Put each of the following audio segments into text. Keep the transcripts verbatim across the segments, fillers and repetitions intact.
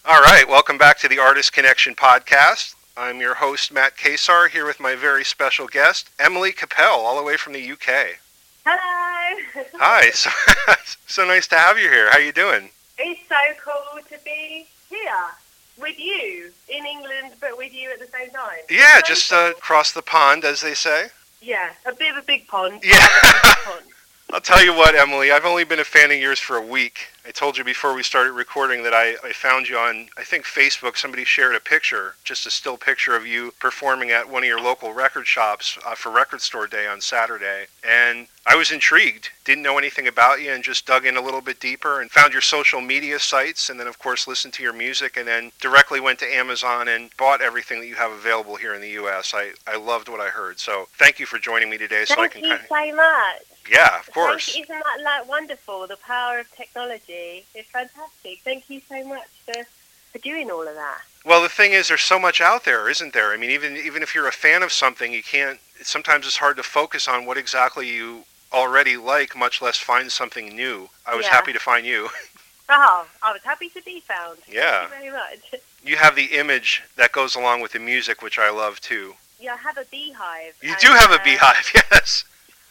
All right, welcome back to the Artist Connection podcast. I'm your host, Matt Kasar, here with my very special guest, Emily Capel, all the way from the U K. Hello. Hi, so, so nice to have you here. How you doing? It's so cool to be here with you in England, but with you at the same time. Yeah, so just cool. uh, across the pond, as they say. Yeah, a bit of a big pond. Yeah. Big pond. I'll tell you what, Emily, I've only been a fan of yours for a week. I told you before we started recording that I, I found you on, I think, Facebook. Somebody shared a picture, just a still picture of you performing at one of your local record shops uh, for Record Store Day on Saturday. And I was intrigued, didn't know anything about you, and just dug in a little bit deeper and found your social media sites, and then, of course, listened to your music, and then directly went to Amazon and bought everything that you have available here in the U S. I, I loved what I heard. So thank you for joining me today. So Thank I can you kind of, so much. Yeah, of course. Thank you. Isn't that like wonderful? The power of technology is fantastic. Thank you so much for, for doing all of that. Well, the thing is, there's so much out there, isn't there? I mean, even even if you're a fan of something, you can't. Sometimes it's hard to focus on what exactly you already like, much less find something new. I was Yeah. happy to find you. Oh, I was happy to be found. Yeah. Thank you very much. You have the image that goes along with the music, which I love too. Yeah, I have a beehive. You and, do have a uh, beehive, yes.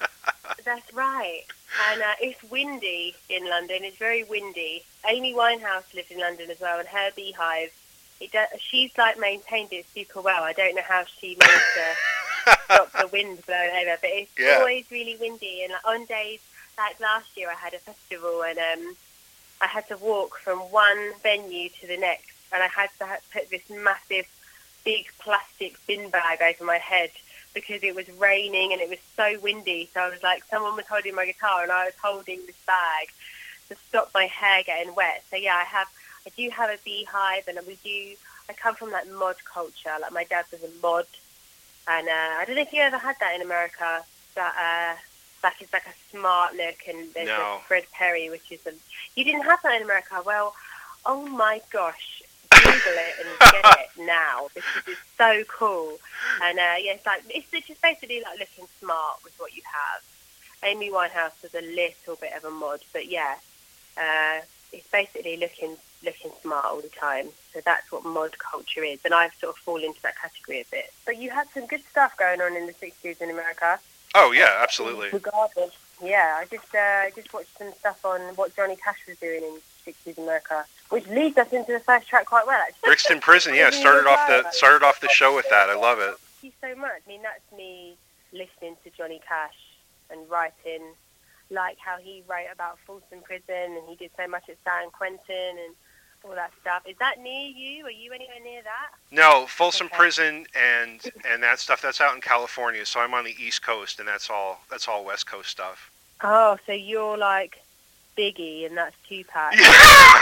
That's right. And uh, it's windy in London. It's very windy. Amy Winehouse lives in London as well, and her beehive, it does, she's like maintained it super well. I don't know how she managed to stop the wind blowing over, but it's Yeah. always really windy. And like, on days like last year, I had a festival, and um, I had to walk from one venue to the next, and I had to ha- put this massive, big plastic bin bag over my head, because it was raining and it was so windy. So I was like, someone was holding my guitar and I was holding this bag to stop my hair getting wet. So yeah, I have, I do have a beehive, and we do, I come from like mod culture. Like my dad was a mod, and uh, I don't know if you ever had that in America, but uh, like it's like a smart look, and there's No. a Fred Perry, which is a, you didn't have that in America. Well, oh my gosh. Google it and get it now, because it's so cool. And uh, yeah, it's like it's just basically like looking smart with what you have. Amy Winehouse was a little bit of a mod, but yeah, uh, it's basically looking looking smart all the time. So that's what mod culture is, and I've sort of fallen into that category a bit. But you had some good stuff going on in the sixties in America. Oh yeah, absolutely. Regardless, yeah, I just uh, just watched some stuff on what Johnny Cash was doing in sixties America, which leads us into the first track quite well, actually. Brixton Prison, yeah, started off the started off the show with that. I love it. Thank you so much. I mean, that's me listening to Johnny Cash and writing, like how he wrote about Folsom Prison, and he did so much at San Quentin and all that stuff. Is that near you? Are you anywhere near that? No, Folsom Okay. Prison and and that stuff, that's out in California. So I'm on the East Coast, and that's all that's all West Coast stuff. Oh, so you're like Biggie, and that's Tupac. Yeah, Yeah,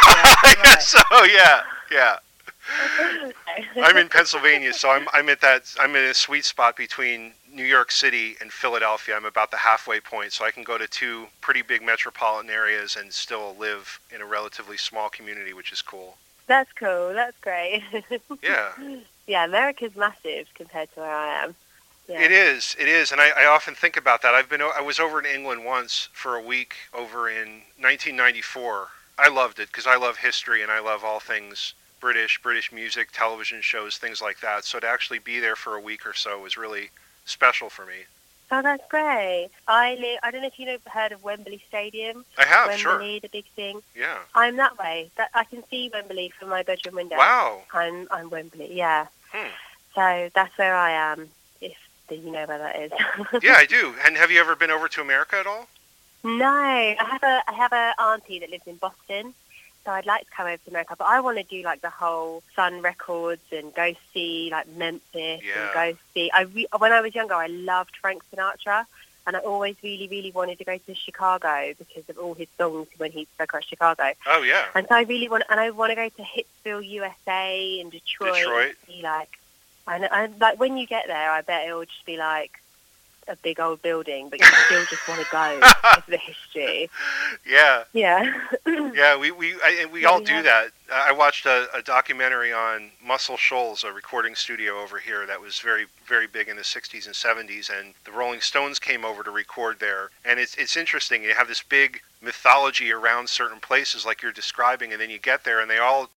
I right. guess so. Yeah, yeah. Okay. I'm in Pennsylvania, so I'm I'm at that I'm in a sweet spot between New York City and Philadelphia. I'm about the halfway point, so I can go to two pretty big metropolitan areas and still live in a relatively small community, which is cool. That's cool. That's great. Yeah. Yeah, America's massive compared to where I am. Yeah. It is, it is, and I, I often think about that. I've been, I was over in England once for a week over in nineteen ninety-four. I loved it because I love history and I love all things British, British music, television shows, things like that. So to actually be there for a week or so was really special for me. Oh, that's great. I live, I don't know if you know, heard of Wembley Stadium. I have, Wembley, sure. the big thing. Yeah. I'm that way. That I can see Wembley from my bedroom window. Wow. I'm I'm Wembley. Yeah. Hmm. So that's where I am. If you know where that is. Yeah, I do. And have you ever been over to America at all? No, I have a I have a auntie that lives in Boston. So I'd like to come over to America, but I want to do like the whole Sun Records and go see like Memphis Yeah. and go see. I re- when I was younger, I loved Frank Sinatra, and I always really, really wanted to go to Chicago because of all his songs when he spoke about Chicago. Oh, yeah. And so I really want, and I want to go to Hitsville, U S A, and Detroit. Detroit. And see like, and, and like when you get there, I bet it will just be like a big old building, but you still just want to go because of the history. Yeah. Yeah. Yeah, we we I, and we Yeah, all we do have- that. Uh, I watched a, a documentary on Muscle Shoals, a recording studio over here that was very very big in the sixties and seventies, and the Rolling Stones came over to record there. And it's it's interesting. You have this big mythology around certain places like you're describing, and then you get there and they all